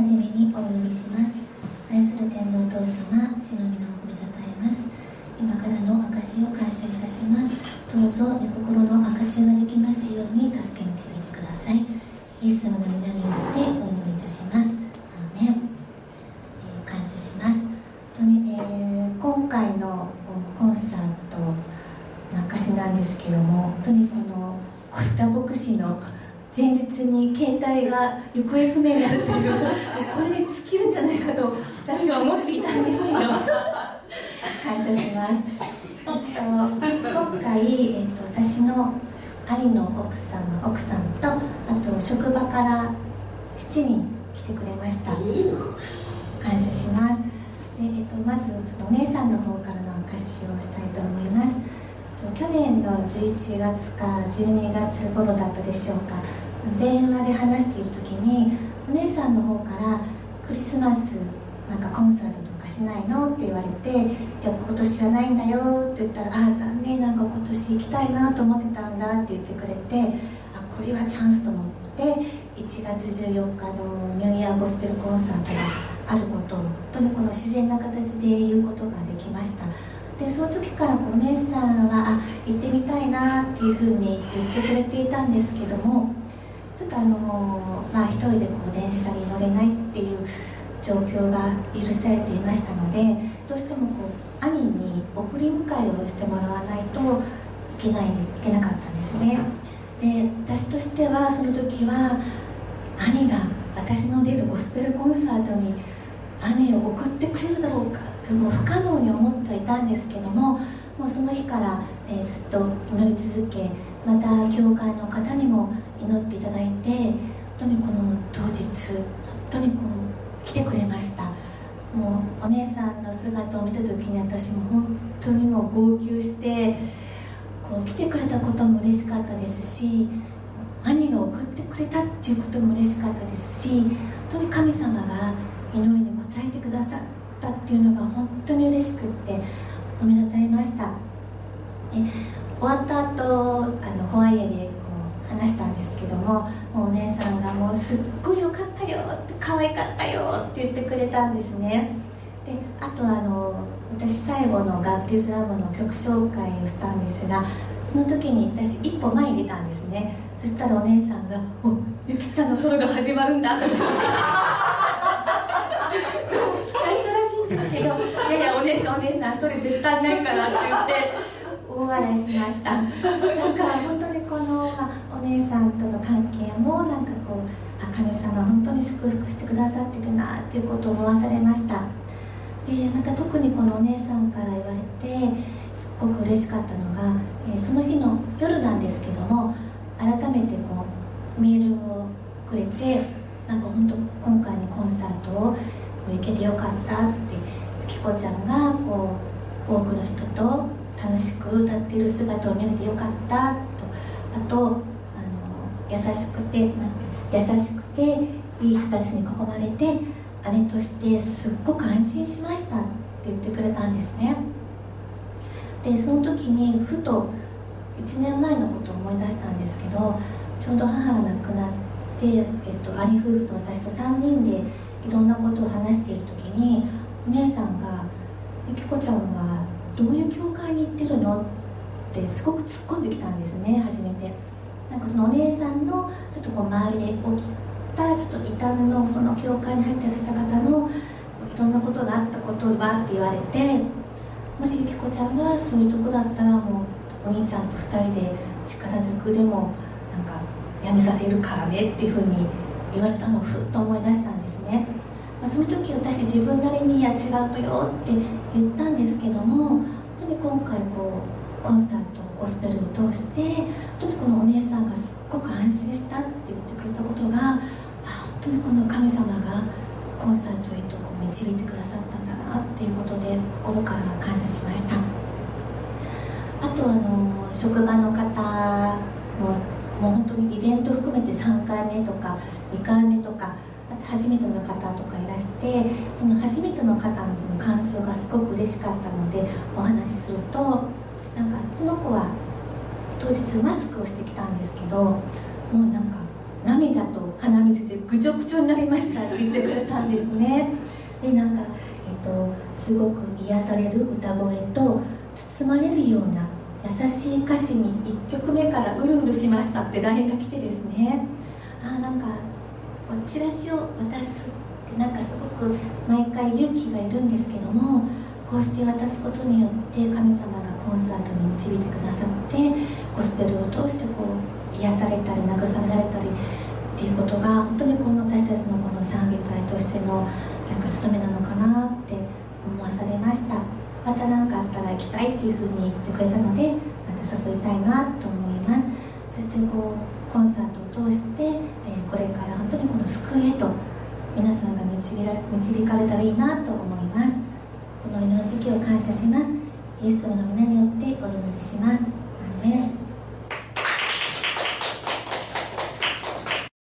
はじめにお祈りします。愛する天皇お父様、主の皆を褒めたたえます。今からの証を感謝いたします。どうぞ御心の証ができますように助け導いてください。イエス様の皆によってお祈りいたします。アーメン。感謝します。今回のコンサートの証なんですけども、本当にこのコスタ牧師の前日に携帯が行方不明になるというこれで尽きるんじゃないかと私は思っていたんですけど感謝します。今回、私の兄の奥さんとあと職場から7人来てくれました。感謝します。で、まずちょっとお姉さんの方からの証をしたいと思います。去年の11月か12月頃だったでしょうか、電話で話している時にお姉さんの方からクリスマスなんかコンサートとかしないのって言われて、いや今年はないんだよって言ったら、残念、なんか今年行きたいなと思ってたんだって言ってくれて、これはチャンスと思って1月14日のニューイヤーゴスペルコンサートがあることを本当にこの自然な形で言うことができました。でその時からお姉さんは行ってみたいなっていうふうに言ってくれていたんですけども、ちょっと一人で電車に乗れないっていう状況が許されていましたので、どうしても兄に送り迎えをしてもらわないといけなかったんですね。で私としてはその時は兄が私の出るゴスペルコンサートに姉を送ってくれるだろうかってもう不可能に思っていたんですけども、もうその日から、ずっと祈り続け、また教会の方にも祈っていただいて、本当にこの当日本当に来てくれました。もうお姉さんの姿を見た時に私も本当にもう号泣して、来てくれたことも嬉しかったですし、兄が送ってくれたっていうことも嬉しかったですし、本当に神様が祈りに応えてくださったっていうのが本当に嬉しくっておめでたいました。で終わった後ホワイエで話したんですけども、もうお姉さんがもうすっごい良かったよって可愛かったよって言ってくれたんですね。であと私最後のガッティズアムの曲紹介をしたんですが、その時に私一歩前に出たんですね。そしたらお姉さんが「おゆきちゃんのソロが始まるんだ」と期待したらしいんですけど「いやいやお姉さんそれ絶対ないから」って言って大笑いしました。だから本当にこの、お姉さんとの関係もなんか神様本当に祝福してくださってるなっていうことを思わされました。でまた特にこのお姉さんから言われてすっごく嬉しかったのが、その日の夜なんですけども、改めてメールをくれて、なんか本当今回のコンサートを行けてよかったって、ゆきこちゃんが多くの人と楽しく歌っている姿を見れてよかったと、あと優しくていい人たちに囲まれて姉としてすっごく安心しましたって言ってくれたんですね。でその時にふと1年前のことを思い出したんですけど、ちょうど母が亡くなって、兄夫婦と私と3人でいろんなことを話している時に、お姉さんが「ゆきこちゃんはどういう教会に行ってるの?」ってすごく突っ込んできたんですね。初めてなんかそのお姉さんのちょっと周りで起きたちょっと異端のその教会に入ってらした方のいろんなことがあったことをバーって言われて、もしゆきこちゃんがそういうとこだったらもうお兄ちゃんと2人で力ずくでもなんかやめさせるからねっていうふうに言われたのをふっと思い出したんですね。その時私自分なりに「いや違うとよ」って言ったんですけども、本当に今回コンサートゴスペルを通して本当にこのお姉さんがすっごく安心したって言ってくれたことが、本当にこの神様がコンサートへと導いてくださったんだなっていうことで心から感謝しました。あと職場の方もう本当にイベント含めて3回目とか2回目とか、あと初めての方とかいらして、その初めての方のその感想がすごく嬉しかったのでお話しすると、なんかその子は当日マスクをしてきたんですけど、もうなんか涙と鼻水でぐちょぐちょになりましたって言ってくれたんですね。で、なんか、すごく癒される歌声と包まれるような優しい歌詞に1曲目からうるうるしましたって LINE が来てですね、なんかこうチラシを渡すってなんかすごく毎回勇気がいるんですけども、こうして渡すことによって神様がコンサートに導いてくださって、ゴスペルを通してこう癒されたり慰められたりっていうことが本当にこの私たちのこの賛美隊としてのなんか務めなのかなって思わされました。また何かあったら行きたいっていうふうに言ってくれたので、また誘いたいなと思います。そしてこうコンサートを通して、これから本当にこの救いへと皆さんが導かれたらいいなと思います。この祈りの時を感謝します。イエス様の皆によってお祈りします。アーメン。